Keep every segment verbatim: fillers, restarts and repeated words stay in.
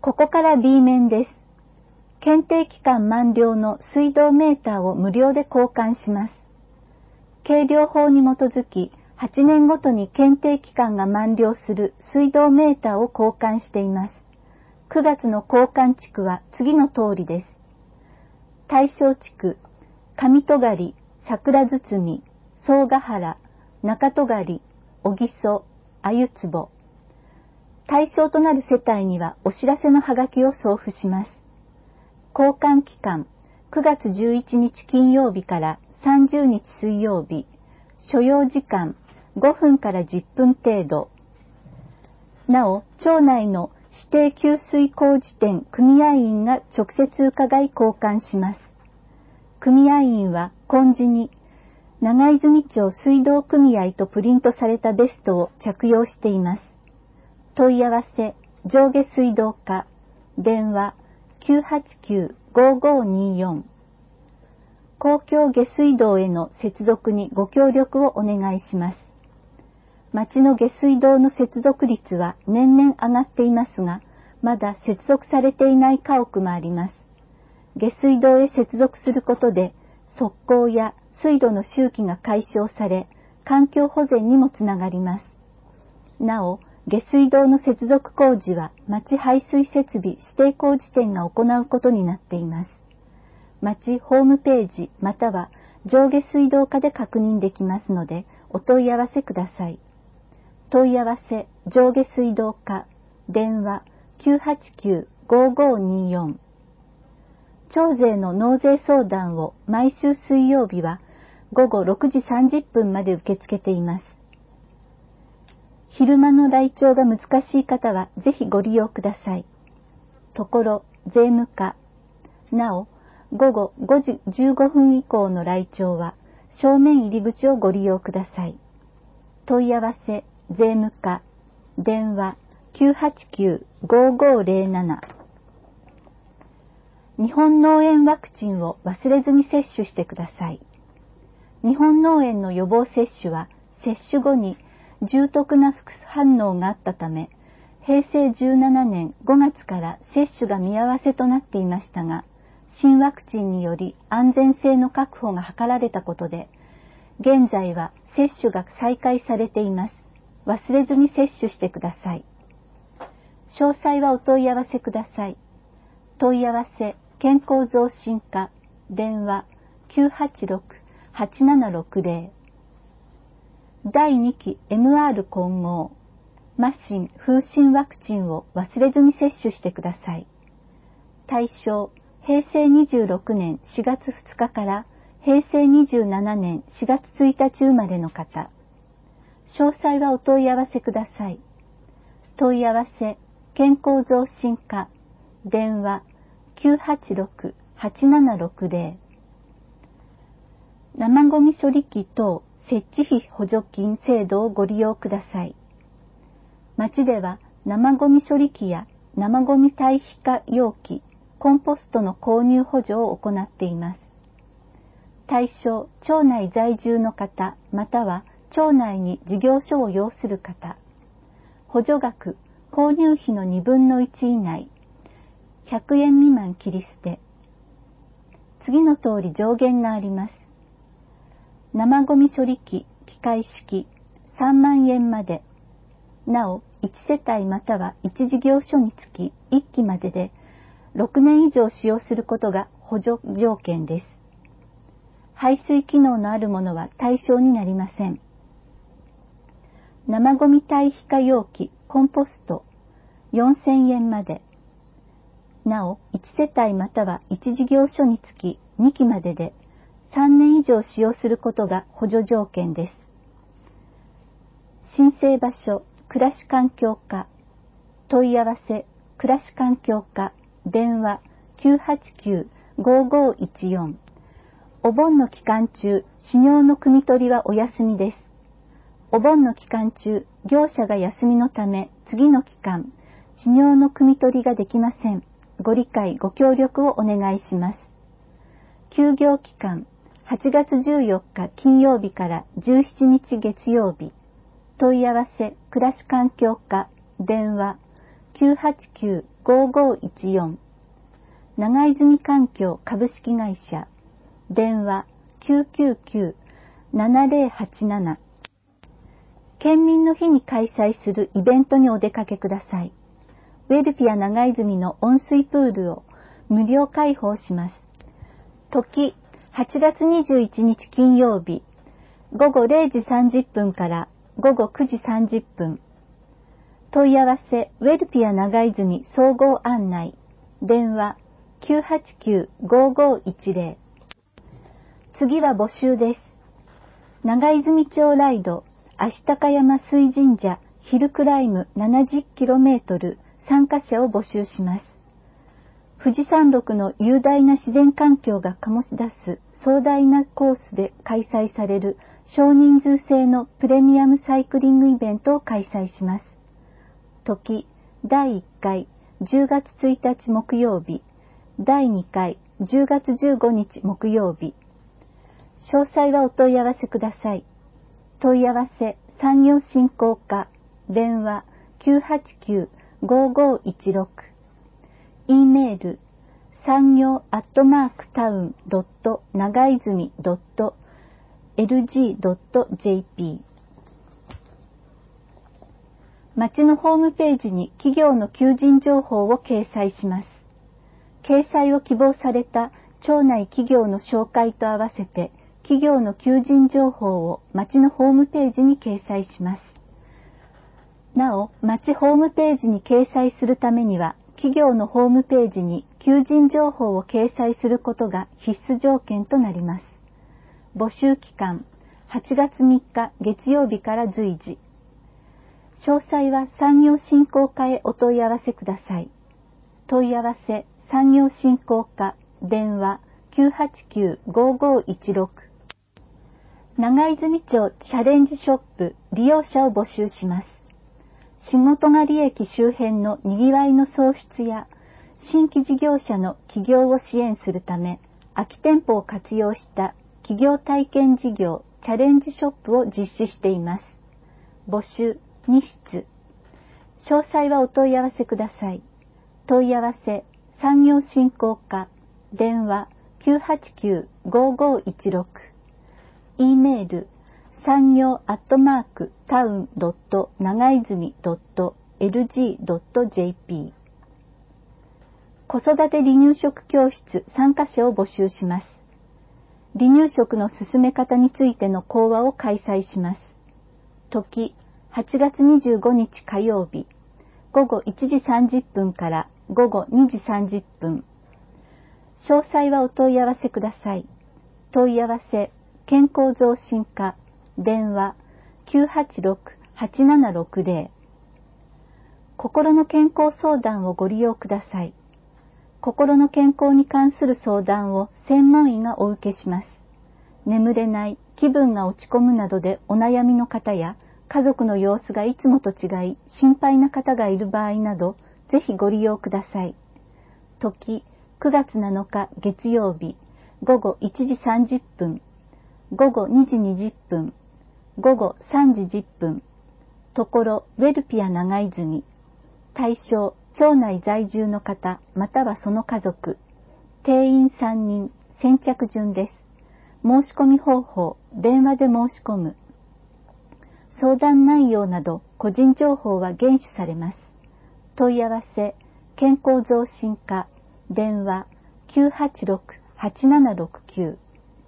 ここから B 面です。検定期間満了の水道メーターを無料で交換します。計量法に基づき、はちねんごとに検定期間が満了する水道メーターを交換しています。くがつの交換地区は次の通りです。対象地区、上戸狩、桜堤、総ヶ原、中戸狩、小木曽、鮎壺。対象となる世帯にはお知らせのハガキを送付します。交換期間、くがつじゅういちにち金曜日からさんじゅうにち水曜日、所要時間ごふんからじゅっぷん程度。なお、町内の指定給水工事店組合員が直接伺い交換します。組合員は紺地に長泉町水道組合とプリントされたベストを着用しています。問い合わせ、上下水道課、電話 きゅうはちきゅう ごーごーにーよん。公共下水道への接続にご協力をお願いします。町の下水道の接続率は年々上がっていますが、まだ接続されていない家屋もあります。下水道へ接続することで、側溝や水路の周期が解消され、環境保全にもつながります。なお、下水道の接続工事は町排水設備指定工事店が行うことになっています。町ホームページまたは上下水道課で確認できますので、お問い合わせください。問い合わせ、上下水道課、電話 きゅうはちきゅう ごーごーにーよん。町税の納税相談を毎週水曜日はごごろくじさんじゅっぷんまで受け付けています。昼間の来庁が難しい方はぜひご利用ください。ところ、税務課。なお、ごごごじじゅうごふん以降の来庁は正面入り口をご利用ください。問い合わせ、税務課、電話 きゅうはちきゅう ごーごーぜろなな。日本脳炎ワクチンを忘れずに接種してください。日本脳炎の予防接種は接種後に重篤な副反応があったため、へいせいじゅうななねんごがつから接種が見合わせとなっていましたが、新ワクチンにより安全性の確保が図られたことで、現在は接種が再開されています。忘れずに接種してください。詳細はお問い合わせください。問い合わせ、健康増進課、電話 きゅうはちろく はちななろくぜろ。だいにき エムアール 混合、麻疹・風疹ワクチンを忘れずに接種してください。対象、へいせいにじゅうろくねんしがつふつかからへいせいにじゅうななねんしがつついたち生まれの方。詳細はお問い合わせください。問い合わせ、健康増進課、電話 きゅうはちろく はちななろくぜろ。生ゴミ処理機等設置費補助金制度をご利用ください。町では生ゴミ処理機や生ゴミ堆肥化容器、コンポストの購入補助を行っています。対象、町内在住の方、または町内に事業所を要する方。補助額、購入費のにぶんのいち以内、ひゃくえん未満切り捨て。次の通り上限があります。生ゴミ処理機、機械式、さんまんえんまで。なお、いちせたいまたはいち事業所につきいっきまでで、ろくねん以上使用することが補助条件です。排水機能のあるものは対象になりません。生ゴミ堆肥化容器、コンポスト、よんせんえんまで。なお、いちせたいまたはいち事業所につきにきまでで、さんねん以上使用することが補助条件です。申請場所、暮らし環境課。問い合わせ、暮らし環境課、電話 きゅうはちきゅう ごーごーいちよん。お盆の期間中、始尿の汲み取りはお休みです。お盆の期間中、業者が休みのため、次の期間、始尿の汲み取りができません。ご理解、ご協力をお願いします。休業期間、はちがつじゅうよっか金曜日からじゅうしちにち月曜日。問い合わせ、暮らし環境課、電話 きゅうはちきゅうごごいちよん、長泉環境株式会社、電話 きゅうきゅうきゅう ななぜろはちなな。県民の日に開催するイベントにお出かけください。ウェルピア長泉の温水プールを無料開放します。時、はちがつにじゅういちにち金曜日、ごごれいじさんじゅっぷんからごごくじさんじゅっぷん。問い合わせ、ウェルピア長泉総合案内、電話 きゅうはちきゅう ごごいちぜろ。次は募集です。長泉町ライド、足高山水神社ヒルクライム ななじゅっキロメートル 参加者を募集します。富士山麓の雄大な自然環境が醸し出す壮大なコースで開催される少人数制のプレミアムサイクリングイベントを開催します。時、だいいっかいじゅうがつついたち木曜日、だいにかいじゅうがつじゅうごにち木曜日。詳細はお問い合わせください。問い合わせ産業振興課、電話 きゅうはちきゅう ごごいちろく、E メール産業アットマークタウンドット長泉ドットエルジードットジェーピー。町のホームページに企業の求人情報を掲載します。掲載を希望された町内企業の紹介と合わせて企業の求人情報を町のホームページに掲載します。なお、町ホームページに掲載するためには、企業のホームページに求人情報を掲載することが必須条件となります。募集期間、はちがつみっか月曜日から随時。詳細は産業振興課へお問い合わせください。問い合わせ産業振興課、電話 きゅうはちきゅう ごごいちろく。長泉町チャレンジショップ利用者を募集します。仕事狩駅周辺のにぎわいの創出や新規事業者の起業を支援するため、空き店舗を活用した企業体験事業チャレンジショップを実施しています。募集にしつ。詳細はお問い合わせください。問い合わせ産業振興課、電話 きゅうはちきゅう ごごいちろく。E メール産業アットマークタウンドット長泉ドットエルジードットジェーピー。子育て離乳食教室参加者を募集します。離乳食の進め方についての講話を開催します。時、はちがつにじゅうごにち火曜日、ごごいちじさんじゅっぷんからごごにじさんじゅっぷん。詳細はお問い合わせください。問い合わせ健康増進課、電話 きゅうはちろく はちななろくぜろ。心の健康相談をご利用ください。心の健康に関する相談を専門医がお受けします。眠れない、気分が落ち込むなどでお悩みの方や、家族の様子がいつもと違い心配な方がいる場合など、ぜひご利用ください。時、くがつなのか月曜日、ごごいちじさんじゅっぷん、ごごにじにじゅっぷん、ごごさんじじゅっぷん。ところウェルピア長泉。対象、町内在住の方、またはその家族。定員さんにん、先着順です。申し込み方法、電話で申し込む。相談内容など、個人情報は厳守されます。問い合わせ、健康増進課、電話 きゅうはちろく はちななろくきゅう。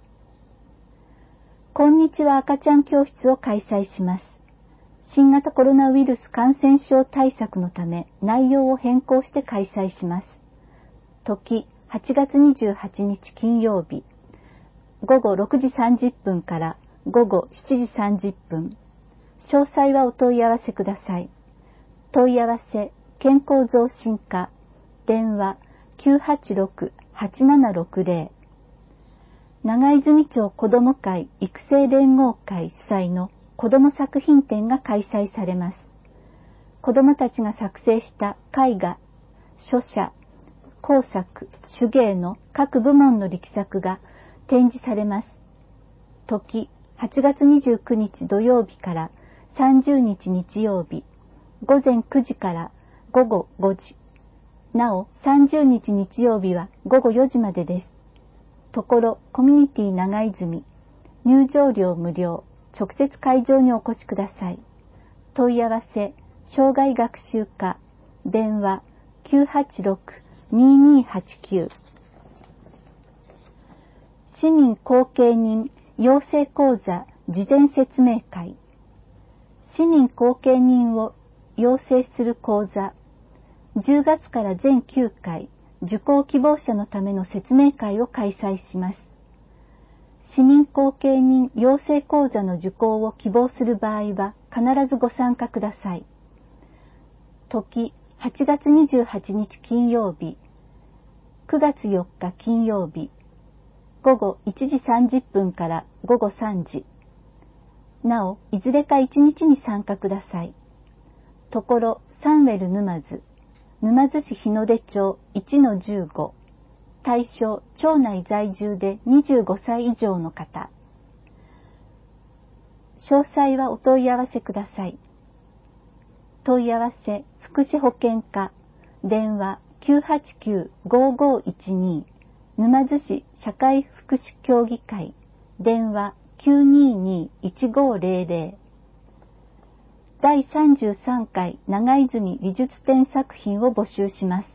こんにちは赤ちゃん教室を開催します。新型コロナウイルス感染症対策のため内容を変更して開催します。時、はちがつにじゅうはちにち金曜日、ごごろくじさんじゅっぷんからごごしちじさんじゅっぷん。詳細はお問い合わせください。問い合わせ、健康増進課、電話 きゅうはちろく はちななろくぜろ。長泉町子ども会育成連合会主催の子ども作品展が開催されます。子どもたちが作成した絵画、書写、工作、手芸の各部門の力作が展示されます。時、はちがつにじゅうくにち土曜日からさんじゅうにち日曜日、ごぜんくじからごごごじ。 なお、さんじゅうにち日曜日はごごよじまでです。ところ、コミュニティ長泉、入場料無料、直接会場にお越しください。問い合わせ、障害学習課、電話 きゅうはちろく にーにーはちきゅう。市民後見人養成講座事前説明会。市民後見人を養成する講座、じゅうがつから全きゅうかい、受講希望者のための説明会を開催します。市民後見人養成講座の受講を希望する場合は必ずご参加ください。時、はちがつにじゅうはちにち金曜日、くがつよっか金曜日、ごごいちじさんじゅっぷんからごごさんじ。なお、いずれかいちにちに参加ください。ところ、サンウェル沼津、沼津市日の出町 いちのじゅうご。対象、町内在住でにじゅうごさい以上の方。詳細はお問い合わせください。問い合わせ、福祉保健課、電話 きゅうはちきゅう ごーごーいちに、沼津市社会福祉協議会、電話 きゅうにーにーいちごーぜろぜろ。だいさんじゅうさんかい長泉美術展作品を募集します。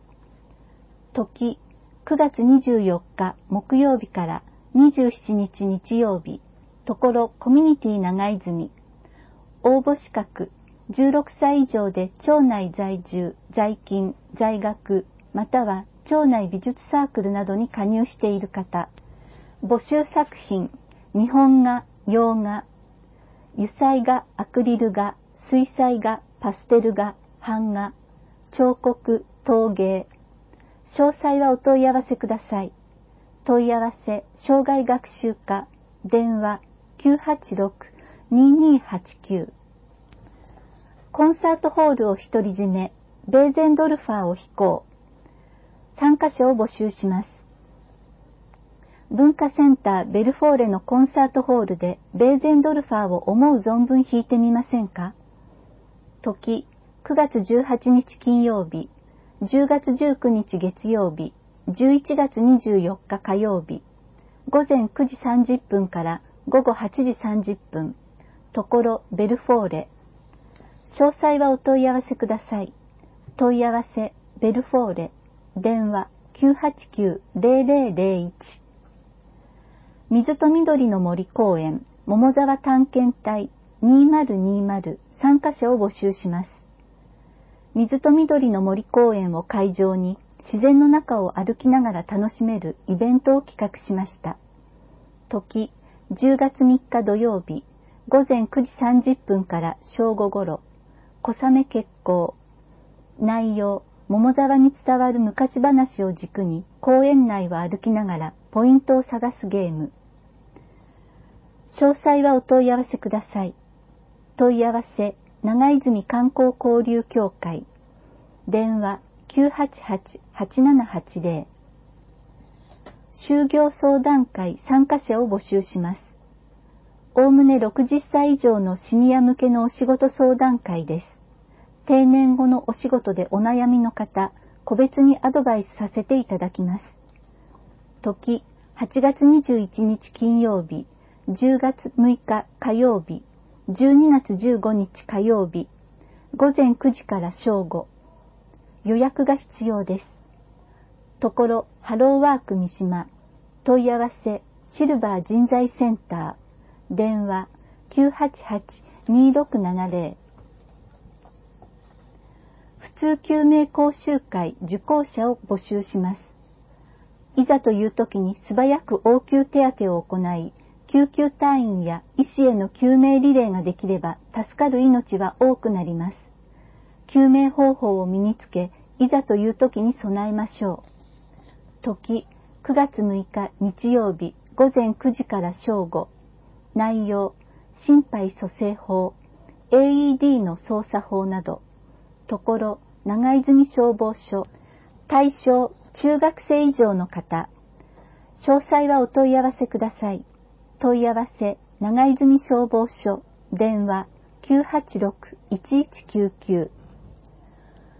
時、くがつにじゅうよっか木曜日からにじゅうしちにち日曜日、ところコミュニティ長泉。応募資格、じゅうろくさい以上で町内在住、在勤、在学、または町内美術サークルなどに加入している方。募集作品、日本画、洋画、油彩画、アクリル画、水彩画、パステル画、版画、彫刻、陶芸。詳細はお問い合わせください。問い合わせ、障害学習課、電話 きゅうはちろく にーにーはちきゅう。コンサートホールを独り占め、ベーゼンドルファーを飛行。参加者を募集します。文化センターベルフォーレのコンサートホールでベーゼンドルファーを思う存分弾いてみませんか？時、くがつじゅうはちにち金曜日、じゅうがつじゅうくにち月曜日、じゅういちがつにじゅうよっか火曜日、ごぜんくじさんじゅっぷんからごごはちじさんじゅっぷん、ところベルフォーレ。詳細はお問い合わせください。問い合わせ、ベルフォーレ、電話 きゅうはちきゅう ぜろぜろぜろいち。水と緑の森公園、桃沢探検隊にせんにじゅう参加者を募集します。水と緑の森公園を会場に自然の中を歩きながら楽しめるイベントを企画しました。時、じゅうがつみっか土曜日、ごぜんくじさんじゅっぷんから正午ごろ、小雨決行。内容、桃沢に伝わる昔話を軸に公園内を歩きながらポイントを探すゲーム。詳細はお問い合わせください。問い合わせ、長泉観光交流協会。電話 きゅうはちはち はちななはちぜろ。就業相談会参加者を募集します。おおむねろくじゅっさい以上のシニア向けのお仕事相談会です。定年後のお仕事でお悩みの方、個別にアドバイスさせていただきます。時、はちがつにじゅういちにち金曜日、じゅうがつむいか火曜日、じゅうにがつじゅうごにち火曜日、ごぜんくじから正午。予約が必要です。ところ、ハローワーク三島。問い合わせ、シルバー人材センター。電話、きゅうはちはち にーろくななぜろ。普通救命講習会受講者を募集します。いざという時に素早く応急手当を行い、救急隊員や医師への救命リレーができれば助かる命は多くなります。救命方法を身につけ、いざという時に備えましょう。時、くがつむいか日曜日ごぜんくじから正午。内容、心肺蘇生法、エーイーディー の操作法など。ところ、長泉消防署。対象、中学生以上の方。詳細はお問い合わせください。問い合わせ、長泉消防署。電話、きゅうはちろく いちいちきゅうきゅう。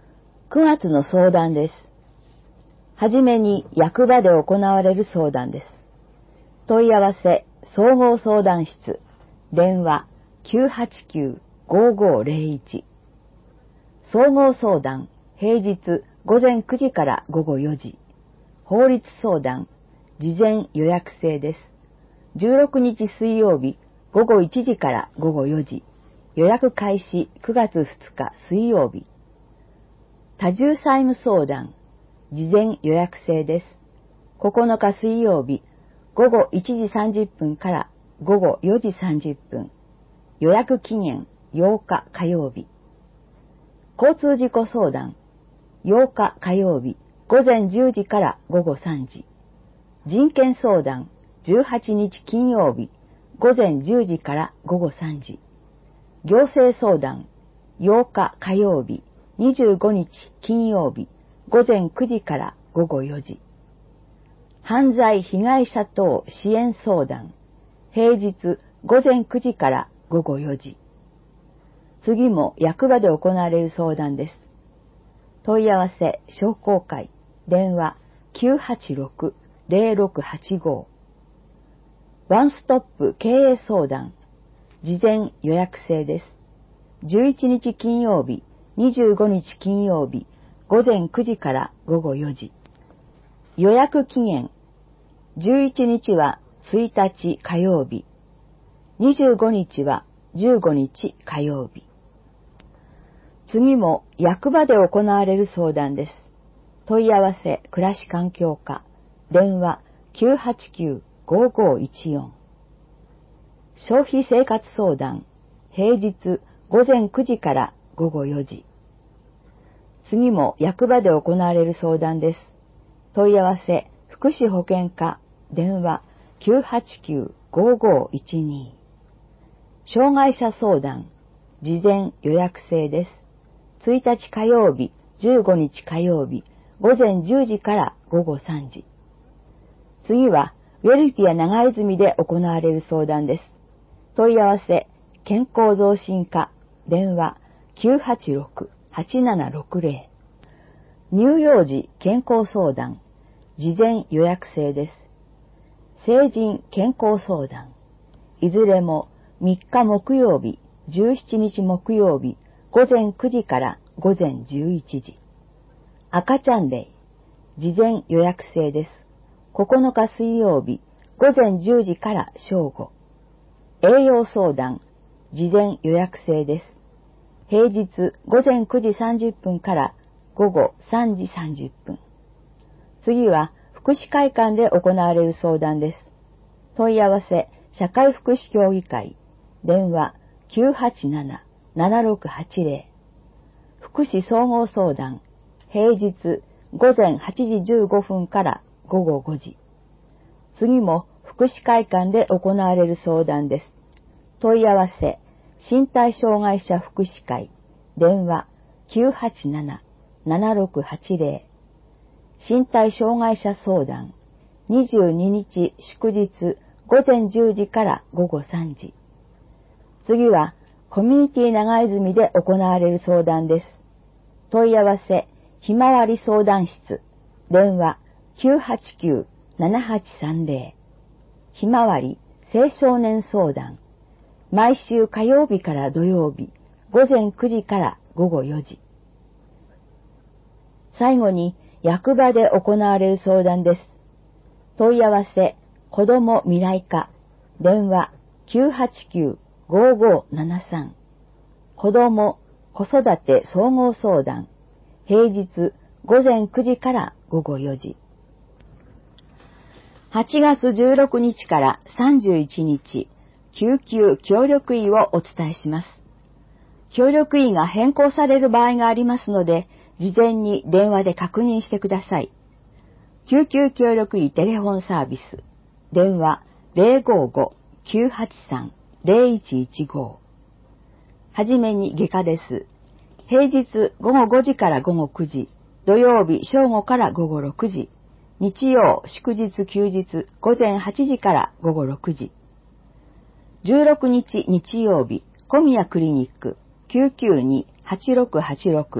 くがつの相談です。はじめに役場で行われる相談です。問い合わせ、総合相談室、電話 きゅうはちきゅう ごーごーぜろいち。総合相談、平日ごぜんくじからごごよじ。法律相談、事前予約制です。じゅうろくにち水曜日、ごごいちじからごごよじ。予約開始くがつふつか水曜日。多重債務相談、事前予約制です。ここのか水曜日、ごごいちじさんじゅっぷんからごごよじさんじゅっぷん。予約期限ようか火曜日。交通事故相談、ようか火曜日、ごぜんじゅうじからごごさんじ。人権相談、じゅうはちにち金曜日、ごぜんじゅうじからごごさんじ。行政相談、ようか火曜日、にじゅうごにち金曜日、ごぜんくじからごごよじ。犯罪被害者等支援相談、平日ごぜんくじからごごよじ。次も役場で行われる相談です。問い合わせ、商工会、電話 きゅうはちろく ぜろろくはちご。ワンストップ経営相談、事前予約制です。じゅういちにち金曜日、にじゅうごにち金曜日、ごぜんくじからごごよじ。予約期限、じゅういちにちはついたち火曜日、にじゅうごにちはじゅうごにち火曜日。次も役場で行われる相談です。問い合わせ、暮らし環境課、電話 きゅうはちきゅう ごーごーいちよん。消費生活相談、平日ごぜんくじからごごよじ。次も役場で行われる相談です。問い合わせ、福祉保健課、電話 きゅうはちきゅう ごーごーいちに。障害者相談、事前予約制です。ついたち火曜日、じゅうごにち火曜日、ごぜんじゅうじからごごさんじ。次は、ウェルピア長泉で行われる相談です。問い合わせ、健康増進課、電話 きゅうはちろく はちななろくぜろ。乳幼児健康相談、事前予約制です。成人健康相談、いずれもみっか木曜日、じゅうしちにち木曜日、ごぜんくじからごぜんじゅういちじ。赤ちゃんデイ、事前予約制です。ここのか水曜日、ごぜんじゅうじから正午。栄養相談、事前予約制です。平日ごぜんくじさんじゅっぷんからごごさんじさんじゅっぷん。次は福祉会館で行われる相談です。問い合わせ、社会福祉協議会、電話 きゅうはちなな ななろくはちぜろ。福祉総合相談、平日ごぜんはちじじゅうごふんからごごごじ。次も福祉会館で行われる相談です。問い合わせ、身体障害者福祉会、電話 きゅうはちなな ななろくはちぜろ。身体障害者相談、にじゅうににち祝日ごぜんじゅうじからごごさんじ。次はコミュニティ長泉で行われる相談です。問い合わせ、ひまわり相談室、電話 きゅうはちきゅう ななはちさんぜろ。ひまわり青少年相談、毎週火曜日から土曜日、ごぜんくじからごごよじ。最後に役場で行われる相談です。問い合わせ、子ども未来課、電話 きゅうはちきゅう ごーごーななさん。子ども子育て総合相談、平日ごぜんくじからごごよじ。はちがつじゅうろくにちからさんじゅういちにち、救急協力医をお伝えします。協力医が変更される場合がありますので、事前に電話で確認してください。救急協力医テレフォンサービス、電話 ぜろごご きゅうはちさん ぜろいちいちご。はじめに外科です。平日ごごごじからごごくじ、土曜日正午からごごろくじ、日曜、祝日、休日、ごぜんはちじからごごろくじ。じゅうろくにち日曜日、小宮クリニック、きゅうきゅうに はちろくはちろく、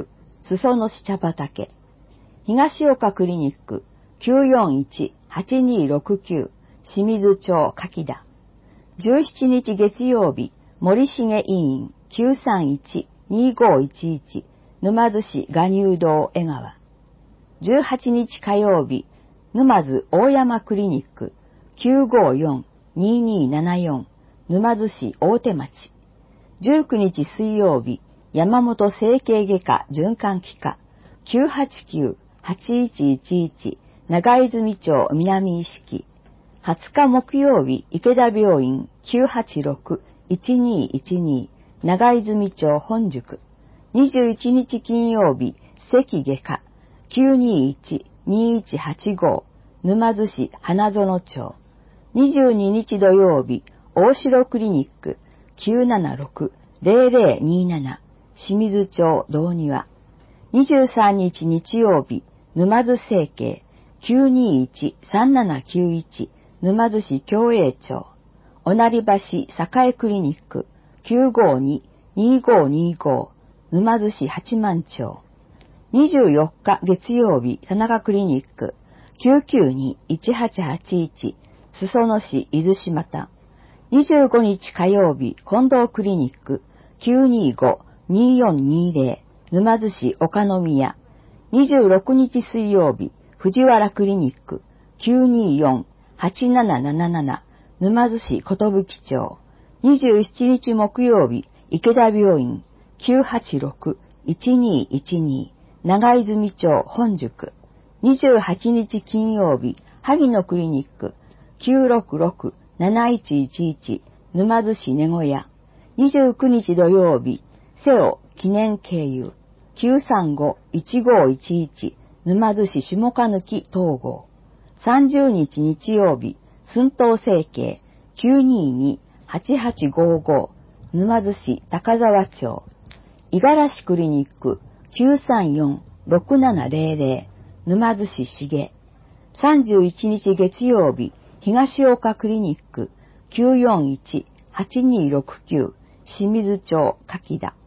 裾野市茶畑。東岡クリニック きゅうよんいち はちにろくきゅう 清水町柿田。じゅうしちにち月曜日、森重委員 きゅうさんいち にごいちいち 沼津市賀入堂江川。じゅうはちにち火曜日、沼津大山クリニック きゅうごよん ににななよん 沼津市大手町。じゅうくにち水曜日、山本整形外科循環器科 きゅうはちきゅう はちいちいちいち 長泉町南意識。はつか木曜日、池田病院 きゅうはちろく いちにいちに 長泉町本宿。にじゅういちにち金曜日、関外科 きゅうにいち にいちはちご 沼津市花園町。にじゅうににち土曜日、大城クリニック きゅうななろく ぜろぜろになな 清水町道庭。にじゅうさんにち日曜日、沼津整形 きゅうにいち さんななきゅういち 沼津市共栄町。御成橋栄クリニック きゅうごに にごにご 沼津市八幡町。にじゅうよっか月曜日、田中クリニック きゅうきゅうに いちはちはちいち 裾野市伊豆島田。にじゅうごにち火曜日、近藤クリニック きゅうにご によんにぜろ 沼津市岡宮。にじゅうろくにち水曜日、藤原クリニック きゅうによん はちななななな 沼津市寿町。にじゅうしちにち木曜日、池田病院 きゅうはちろく いちにいちに 長泉町本宿。にじゅうはちにち金曜日、萩野クリニック きゅうろくろく なないちいちいち 沼津市根小屋。にじゅうくにち土曜日、瀬尾記念経由 きゅうさんご いちごいちいち 沼津市下鹿貫東郷。さんじゅうにち日曜日、寸東整形 きゅうにに はちはちごご 沼津市高沢町。五十嵐クリニック きゅうさんよん ろくななぜろぜろ 沼津市重。さんじゅういちにち月曜日、東岡クリニック きゅうよんいち はちにろくきゅう 清水町柿田。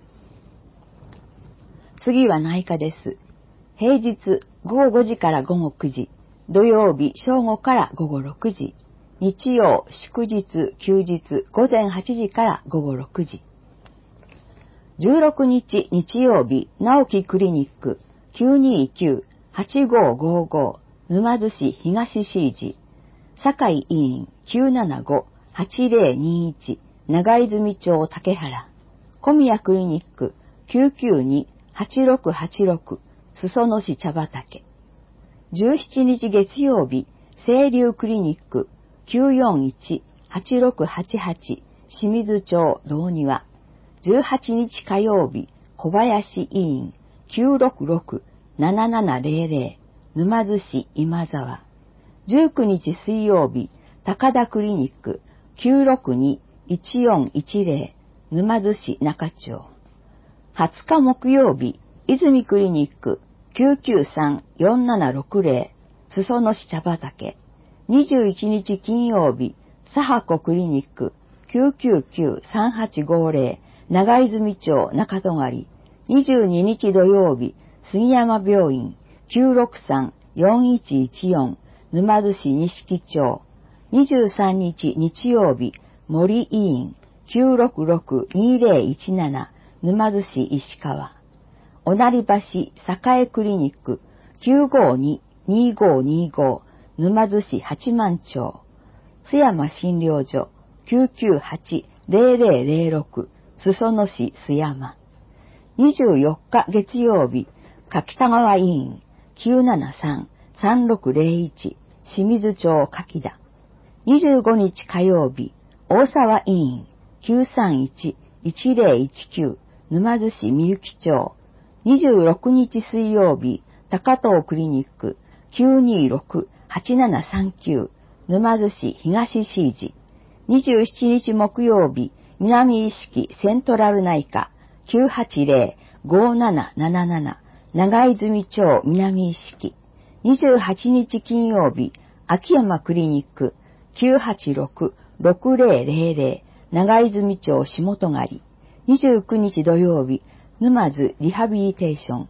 次は内科です。平日ごごごじからごごくじ、土曜日正午からごごろくじ、日曜、祝日、休日午前はちじからごごろくじ。じゅうろくにち日曜日、直樹クリニック きゅうにきゅう はちごごご 沼津市東市寺。酒井委員 きゅうななご はちぜろにいち 長泉町竹原。小宮クリニック きゅうきゅうに はちろくはちろく 裾野市茶畑。じゅうしちにち月曜日、清流クリニック きゅうよんいち はちろくはちはち 清水町道庭。じゅうはちにち火曜日、小林委員 きゅうろくろく ななななぜろぜろ 沼津市今沢。じゅうくにち水曜日、高田クリニック きゅうろくに いちよんいちぜろ 沼津市中町。はつか木曜日、泉クリニック きゅうきゅうさん よんななろくぜろ 裾野市茶畑。にじゅういちにち金曜日、佐波子クリニック きゅうきゅうきゅう さんはちごぜろ 長泉町中戸狩。にじゅうににち土曜日、杉山病院 きゅうろくさん よんいちいちよん 沼津市錦町。にじゅうさんにち日曜日、森委員 きゅうろくろく にぜろいちなな 沼津市石川。御成橋栄クリニック きゅうごに にごにご 沼津市八幡町。津山診療所 きゅうきゅうはち ぜろぜろぜろろく 裾野市須山。にじゅうよっか月曜日、柿田川委員 きゅうななさん さんろくぜろいち 清水町柿田。にじゅうごにち火曜日、大沢委員 きゅうさんいち いちぜろいちきゅう 沼津市みゆき町。にじゅうろくにち水曜日、高藤クリニック きゅうにろく はちななさんきゅう 沼津市東市寺。にじゅうしちにち木曜日、南意識セントラル内科 きゅうはちぜろ ごなななななな 長泉町南意識。にじゅうはちにち金曜日、秋山クリニック きゅうはちろく ろくぜろぜろぜろ 長泉町下戸狩。にじゅうくにち土曜日、沼津リハビリテーション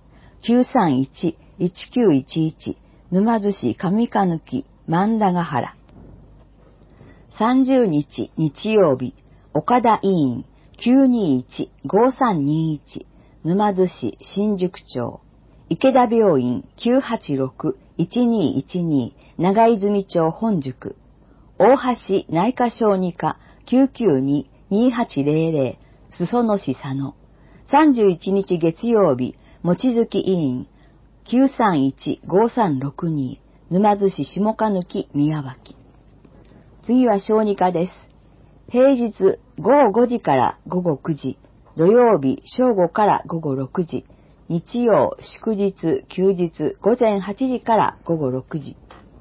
きゅうさんいち いちきゅういちいち沼津市上鹿貫万田ヶ原。さんじゅうにち日曜日、岡田委員 きゅうにいち ごさんにいち 沼津市新宿町。池田病院 きゅうはちろく いちにいちに 長泉町本宿。大橋内科小児科 きゅうきゅうに にはちぜろぜろ 裾野市佐野。さんじゅういちにち月曜日、望月委員 きゅうさんいち ごさんろくに 沼津市下鹿貫宮脇。次は小児科です。平日ごごごじからごごくじ、土曜日正午からごごろくじ、日曜、祝日、休日午前はちじからごごろくじ。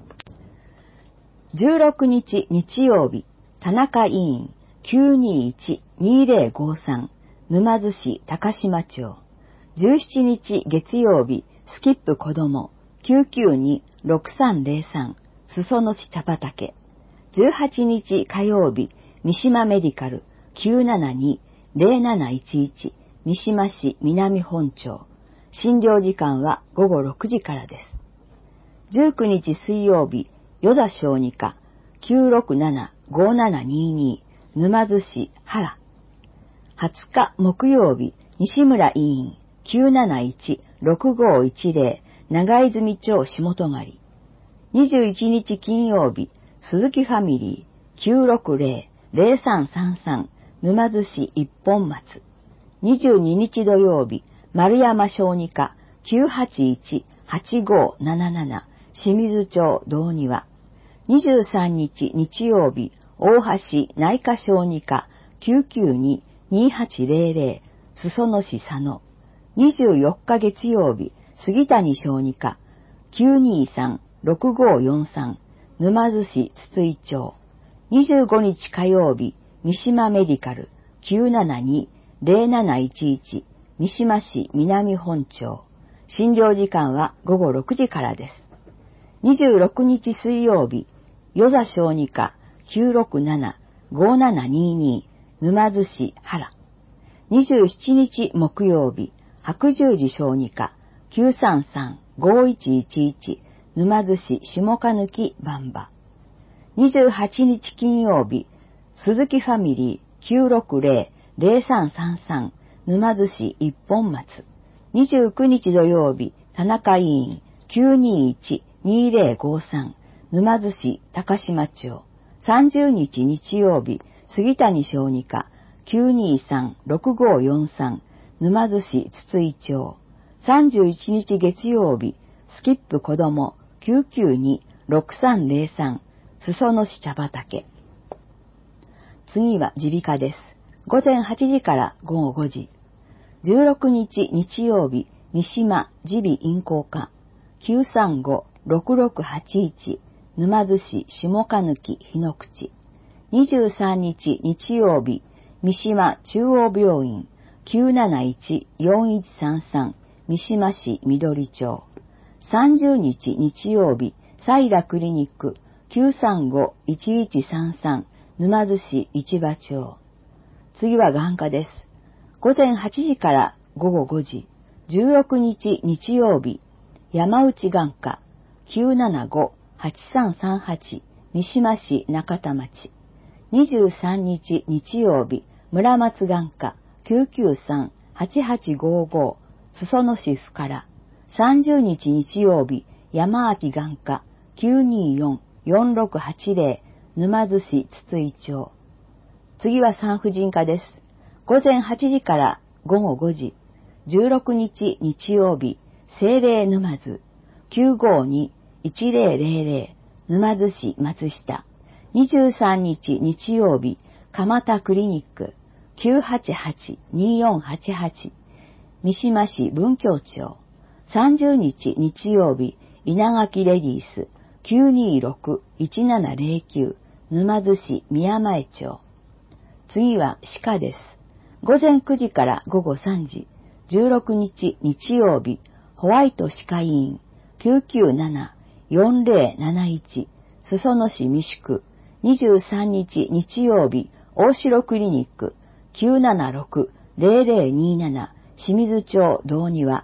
じゅうろくにち日曜日、田中委員 きゅうにいち にぜろごさん 沼津市高島町。じゅうしちにち月曜日、スキップ子供 きゅうきゅうに ろくさんぜろさん 裾野市茶畑。じゅうはちにち火曜日、三島メディカル きゅうななに ぜろなないちいち 三島市南本町。診療時間はごごろくじからです。じゅうくにち水曜日、与座小児科 きゅうろくなな ごななにに 沼津市原。はつか木曜日、西村委員 きゅうなないち ろくごいちぜろ 長泉町下戸狩。にじゅういちにち金曜日、鈴木ファミリー きゅうろくぜろ ぜろさんさんさん 沼津市一本松。にじゅうににち土曜日、丸山小児科 きゅうはちいち はちごなななな 清水町道庭。にじゅうさんにち日曜日、大橋内科小児科 きゅうきゅうに にはちぜろぜろ 裾野市佐野。にじゅうよっか月曜日、杉谷小児科 きゅうにさん ろくごよんさん 沼津市筒井町。にじゅうごにち火曜日、三島メディカル きゅうななに ぜろなないちいち 三島市南本町。診療時間はごごろくじからです。にじゅうろくにち水曜日、与座小児科 きゅうろくなな ごななにに 沼津市原。にじゅうしちにち木曜日、白十字小児科 きゅうさんさん ごいちいちいち 沼津市下鹿貫番場。にじゅうはちにち金曜日、鈴木ファミリー きゅうろくぜろ ぜろさんさんさん 沼津市一本松。にじゅうくにち土曜日、田中委員 きゅうにいち にぜろごさん 沼津市高島町。さんじゅうにち日曜日、杉谷小児科 きゅうにさん ろくごよんさん 沼津市筒井町。さんじゅういちにち月曜日、スキップ子供 きゅうきゅうに ろくさんぜろさん 裾野市茶畑。次は耳鼻科です。午前はちじからごごごじ。じゅうろくにち日曜日、三島耳鼻咽喉科 きゅうさんご ろくろくはちいち 沼津市下鹿貫日の口。にじゅうさんにち日曜日、三島中央病院 きゅうなないち よんいちさんさん 三島市緑町。さんじゅうにち日曜日、サイラクリニック きゅうさんご いちいちさんさん 沼津市市場町。次は眼科です。午前はちじからごごごじ。じゅうろくにち日曜日、山内眼科 きゅうななご はちさんさんはち 三島市中田町。にじゅうさんにち日曜日、村松眼科 きゅうきゅうさん はちはちごご 裾野市深良。さんじゅうにち日曜日、山明眼科 きゅうによん よんろくはちぜろ 沼津市筒井町。次は産婦人科です。午前はちじからごごごじ。じゅうろくにち日曜日、聖霊沼津 きゅうごに いちぜろぜろぜろ 沼津市松下。にじゅうさんにち日曜日、蒲田クリニック きゅうはちはち によんはちはち 三島市文京町。さんじゅうにち日曜日、稲垣レディース きゅうにろく いちななぜろきゅう 沼津市宮前町。次は歯科です。午前くじからごごさんじ。じゅうろくにち日曜日、ホワイト歯科医院 きゅうきゅうなな よんぜろなないち 裾野市三宿。にじゅうさんにち日曜日、大城クリニック きゅうななろく ぜろぜろになな 清水町道庭。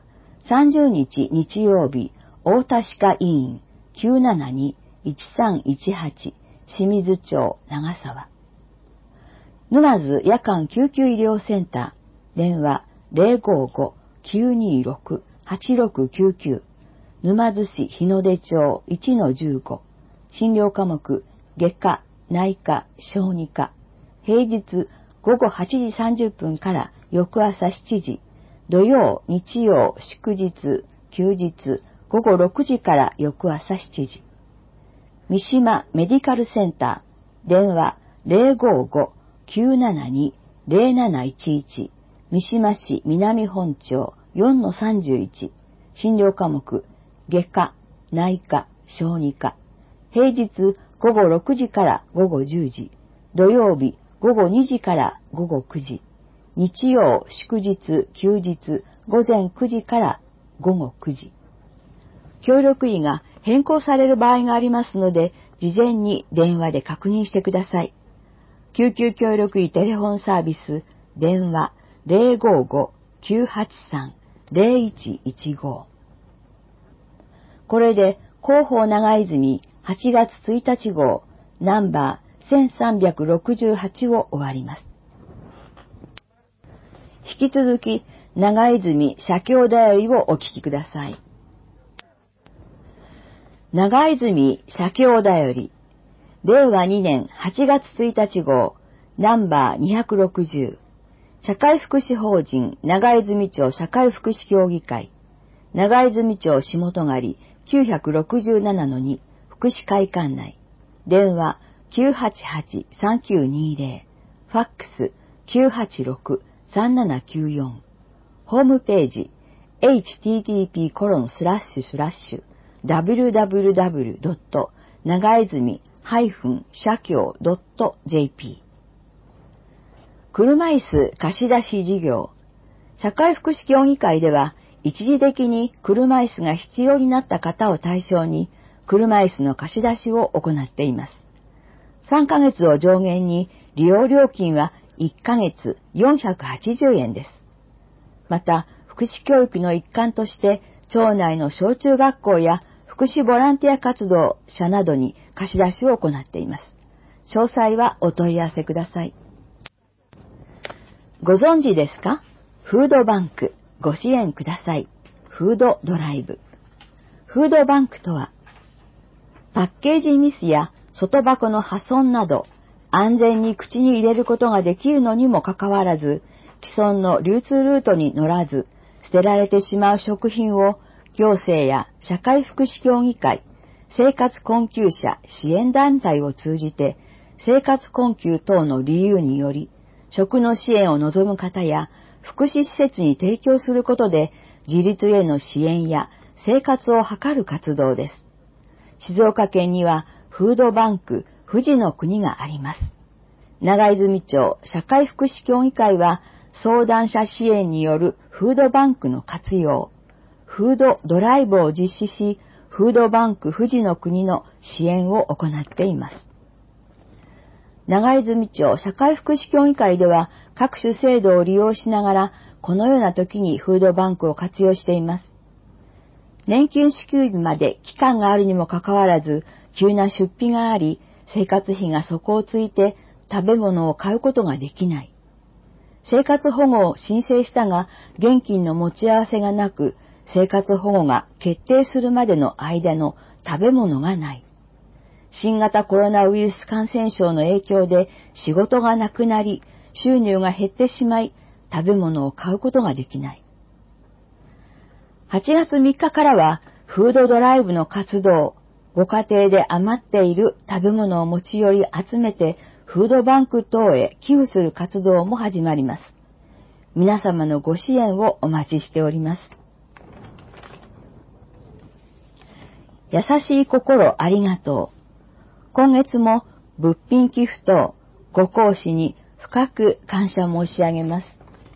さんじゅうにち日曜日、大田歯科医院 きゅうななに いちさんいちはち 清水町長沢。沼津夜間救急医療センター、電話 ゼロごーごーきゅうにーろく はちろくきゅうきゅう、沼津市日の出町 いちのじゅうご、診療科目、外科、内科、小児科、平日ごごはちじさんじゅっぷんから翌朝しちじ、土曜、日曜、祝日、休日、ごごろくじから翌朝しちじ。三島メディカルセンター、電話 ゼロごーごーきゅうななに ゼロなないちいち、三島市南本町 よんのさんじゅういち、診療科目、外科、内科、小児科、平日ごごろくじからごごじゅうじ、土曜日ごごにじからごごくじ、日曜、祝日、休日、午前くじからごごくじ。協力医が変更される場合がありますので、事前に電話で確認してください。救急協力医テレフォンサービス、電話 ゼロごーごーきゅうはちさん ゼロいちいちご。これで広報長泉はちがつついたち号ナンバーせんさんびゃくろくじゅうはちを終わります。引き続き、長泉社協だよりをお聞きください。長泉社協だより、れいわにねんはちがつついたち号、ナンバーにひゃくろくじゅう、社会福祉法人長泉町社会福祉協議会、長泉町下戸狩きゅうろくななのに、福祉会館内、電話 きゅうはちはちさんきゅうにーぜろ、ファックス きゅうはちろくさんななきゅうよん、ホームページ エイチティーティーピーコロンスラッシュスラッシュダブリューダブリューダブリュードット長泉社協ドットジェーピー。 車椅子貸し出し事業。社会福祉協議会では、一時的に車椅子が必要になった方を対象に、車椅子の貸し出しを行っています。さんかげつを上限に、利用料金はいっかげつよんひゃくはちじゅうえんです。また、福祉教育の一環として、町内の小中学校や福祉ボランティア活動者などに貸し出しを行っています。詳細はお問い合わせください。ご存知ですか？フードバンク、ご支援ください。フードドライブ。フードバンクとは、パッケージミスや外箱の破損など、安全に口に入れることができるのにもかかわらず、既存の流通ルートに乗らず、捨てられてしまう食品を、行政や社会福祉協議会、生活困窮者支援団体を通じて、生活困窮等の理由により、食の支援を望む方や、福祉施設に提供することで、自立への支援や生活を図る活動です。静岡県には、フードバンク富士の国があります。長泉町社会福祉協議会は、相談者支援によるフードバンクの活用、フードドライブを実施し、フードバンク富士の国の支援を行っています。長泉町社会福祉協議会では、各種制度を利用しながら、このような時にフードバンクを活用しています。年金支給日まで期間があるにもかかわらず、急な出費があり、生活費が底をついて食べ物を買うことができない。生活保護を申請したが、現金の持ち合わせがなく、生活保護が決定するまでの間の食べ物がない。新型コロナウイルス感染症の影響で仕事がなくなり、収入が減ってしまい、食べ物を買うことができない。はちがつみっかからは、フードドライブの活動、ご家庭で余っている食べ物を持ち寄り集めて、フードバンク等へ寄付する活動も始まります。皆様のご支援をお待ちしております。優しい心ありがとう。今月も物品寄付等ご講師に深く感謝申し上げます。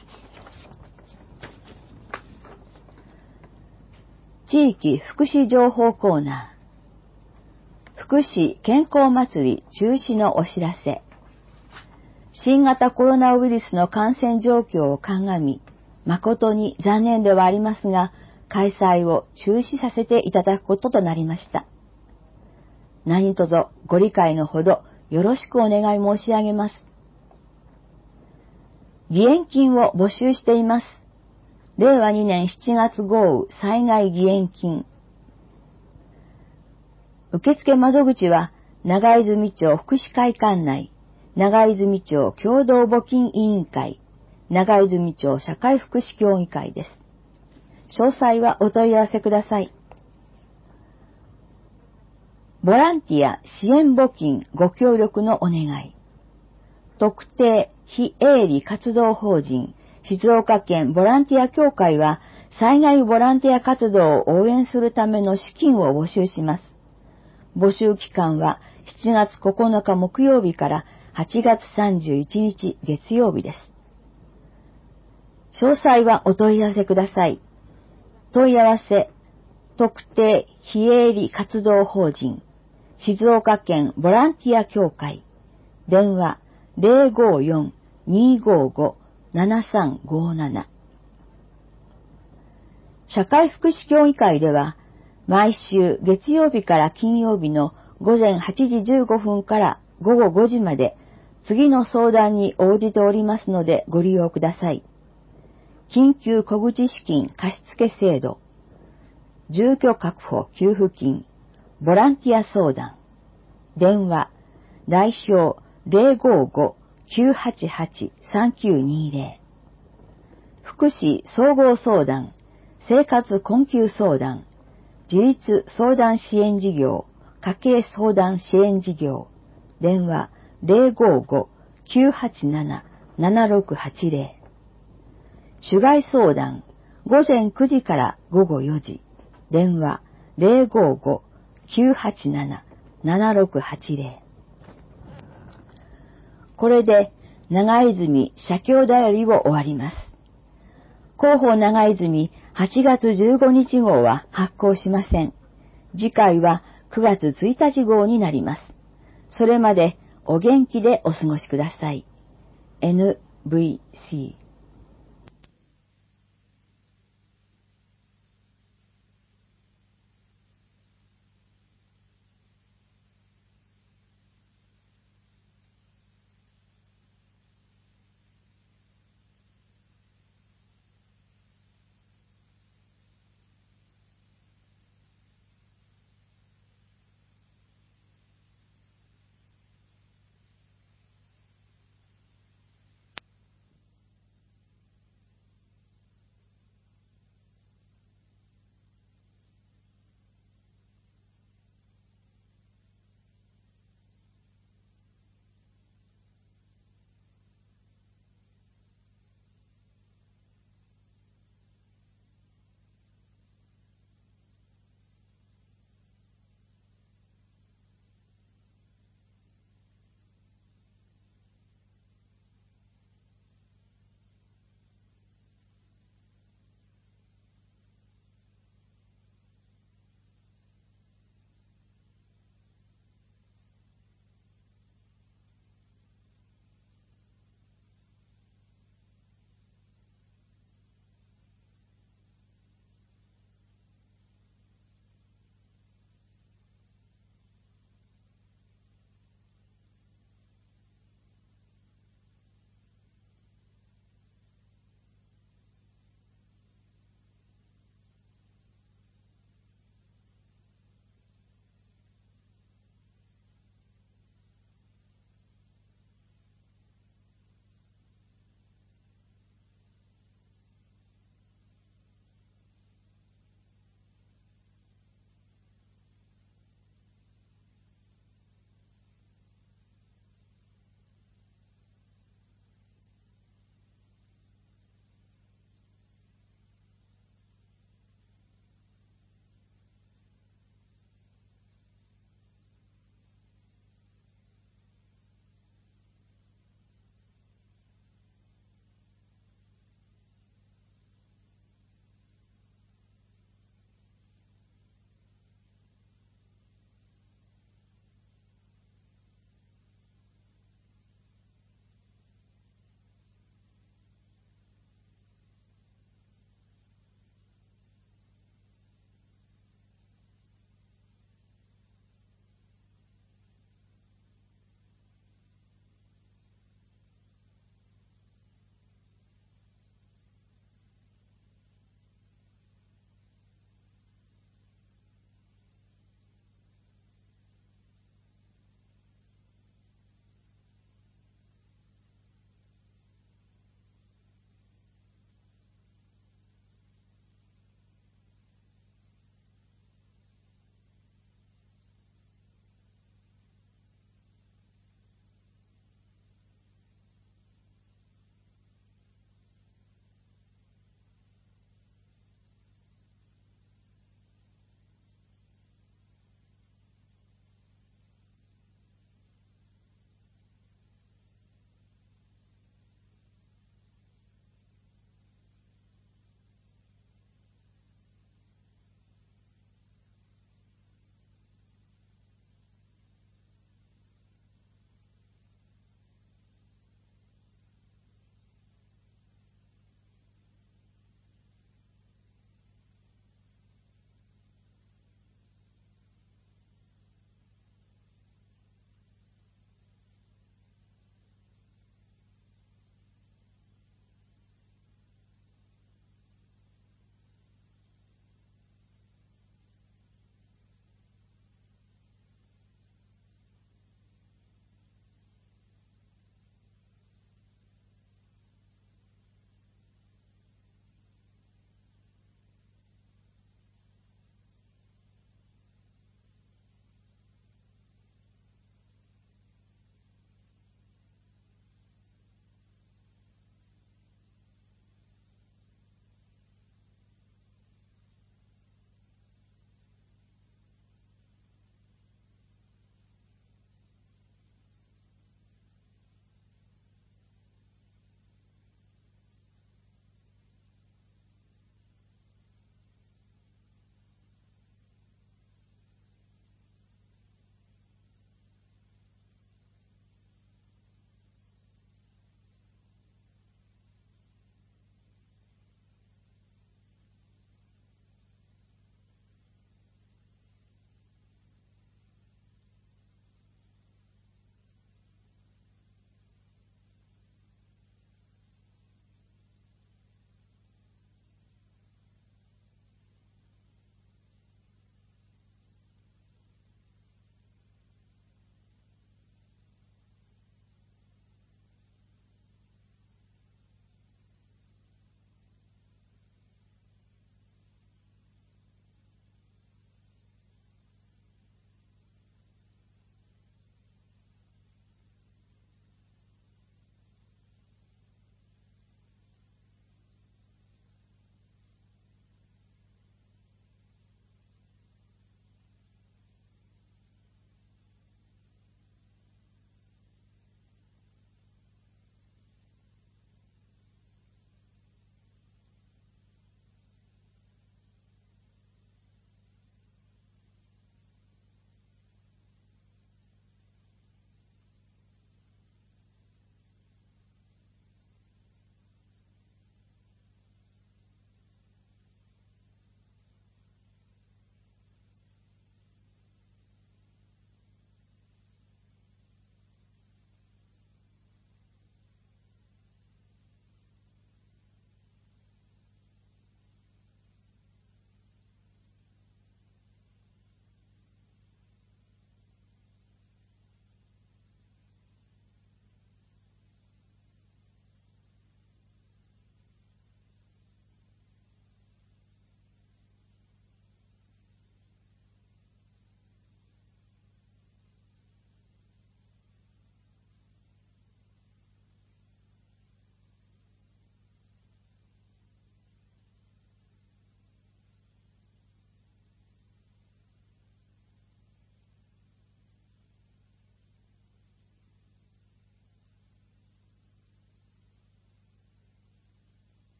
地域福祉情報コーナー。福祉健康祭り中止のお知らせ。新型コロナウイルスの感染状況を鑑み、誠に残念ではありますが、 開催を中止させていただくこととなりました。何卒ご理解のほどよろしくお願い申し上げます。義援金を募集しています。れいわにねんしちがつ豪雨災害義援金。受付窓口は長泉町福祉会館内、長泉町共同募金委員会、長泉町社会福祉協議会です。詳細はお問い合わせください。ボランティア支援募金ご協力のお願い。特定非営利活動法人静岡県ボランティア協会は災害ボランティア活動を応援するための資金を募集します。募集期間はしちがつここのか木曜日からはちがつさんじゅういちにち月曜日です。詳細はお問い合わせください。問い合わせ、特定非営利活動法人静岡県ボランティア協会、電話 ゼロごよん にーごーご ななさんごーなな。社会福祉協議会では、毎週月曜日から金曜日のごぜんはちじじゅうごふんからごごごじまで、次の相談に応じておりますのでご利用ください。緊急小口資金貸付制度、住居確保給付金、ボランティア相談、電話、代表 ゼロごご きゅうはちはち さんきゅうにーぜろ、福祉総合相談、生活困窮相談、自立相談支援事業、家計相談支援事業、電話 ゼロごご きゅうはちなな ななろくはちぜろ、主害相談、ごぜんくじからごごよじ、電話 ゼロごご きゅうはちなな ななろくはちぜろ。これで長泉社協だよりを終わります。広報長泉はちがつじゅうごにち号は発行しません。次回はくがつついたち号になります。それまでお元気でお過ごしください。エヌブイシー